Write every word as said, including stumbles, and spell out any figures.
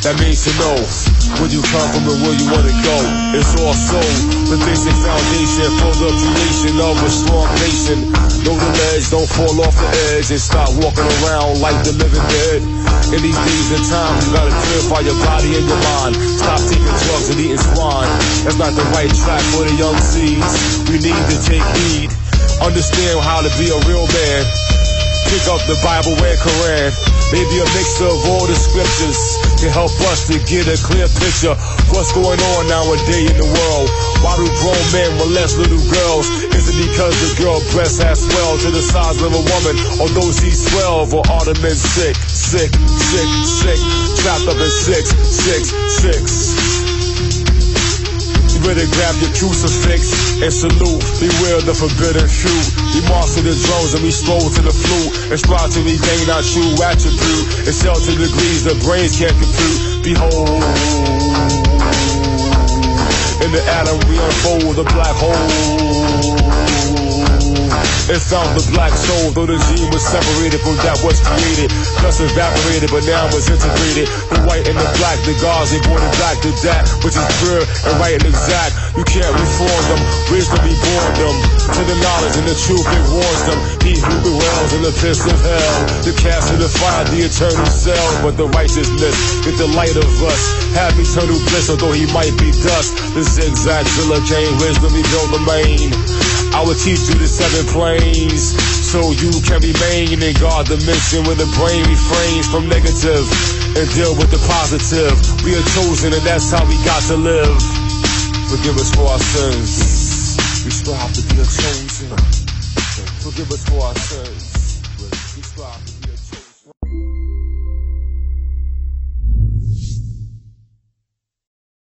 That means to know where you come from and where you wanna go. It's also the basic foundation for the creation of a strong nation. Know the ledge, don't fall off the edge and stop walking around like the living dead. In these days and times, you gotta purify your body and your mind. Stop taking drugs and eating swine. That's not the right track for the young seeds. We need to take heed. Understand how to be a real man. Pick up the Bible and Quran. Maybe a mix of all the scriptures can help us to get a clear picture. What's going on nowadays in the world? Why do grown men molest little girls? Is it because the girl breast has swelled to the size of a woman? Although she's twelve, or are the men sick, sick, sick, sick, trapped up in six, six, six? You better grab your crucifix and salute. Beware the forbidden fruit. We march to the drums and we stroll to the flute and strive to regain our true attribute. Excel to degrees the brains can't compute. Behold, in the atom we unfold the black hole. It found the black soul, though the gene was separated from that was created. Thus evaporated, but now it's integrated. The white and the black, the gods, they brought it back to that which is pure and right and exact. You can't reform them, wisdom reborn them. To the knowledge and the truth it warns them. He who dwells in the pits of hell, the cast in the fire, the eternal cell. But the righteousness, get the light of us. Have eternal bliss, although he might be dust. The zigzag zilla came, wisdom rebuilt the main. I will teach you the seven planes, so you can remain in God dimension where the brain refrains from negative and deal with the positive. We are chosen and that's how we got to live. Forgive us for our sins. We strive to be a chosen. Forgive us for our sins. We strive to